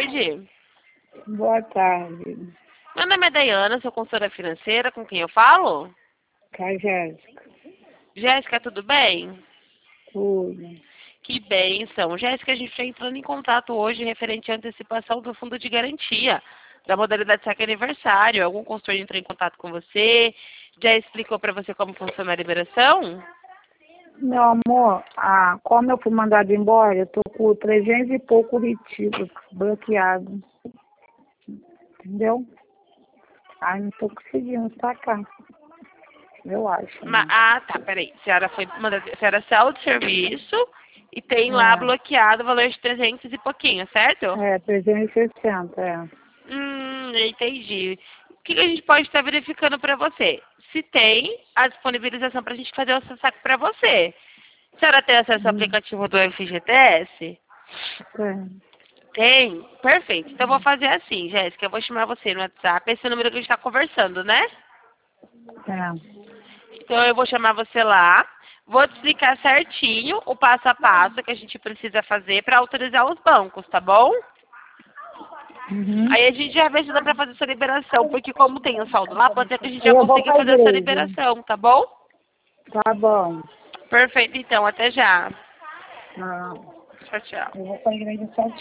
tarde. Boa tarde. Meu nome é Dayana, sou consultora financeira. Com quem eu falo? Com a Jéssica. Jéssica, tudo bem? Tudo. Que bênção. Jéssica, a gente está entrando em contato hoje referente à antecipação do fundo de garantia da modalidade saque aniversário. Algum consultor entrou em contato com você? Já explicou para você como funciona a liberação? Meu amor, como eu fui mandada embora, eu tô com 300 e pouco retiros bloqueado. Entendeu? Aí não tô conseguindo sacar. Eu acho. Né? Tá, peraí. A senhora foi mandada, a senhora saiu do serviço e tem lá bloqueado o valor de 300 e pouquinho, certo? 360, Entendi. O que a gente pode estar verificando para você? Se tem a disponibilização para a gente fazer o seu saque para você. A senhora tem acesso ao aplicativo do FGTS? Tem? Perfeito. Então, eu vou fazer assim, Jéssica. Eu vou chamar você no WhatsApp. Esse é o número que a gente está conversando, né? Então, eu vou chamar você lá. Vou te explicar certinho o passo a passo que a gente precisa fazer para autorizar os bancos, tá bom? Aí a gente já vê se dá pra fazer essa liberação, porque como tem o saldo lá, pode ser que a gente já consiga fazer essa liberação, tá bom? Tá bom. Perfeito, então. Até já. Não. Tchau, tchau. Eu vou pra igreja 7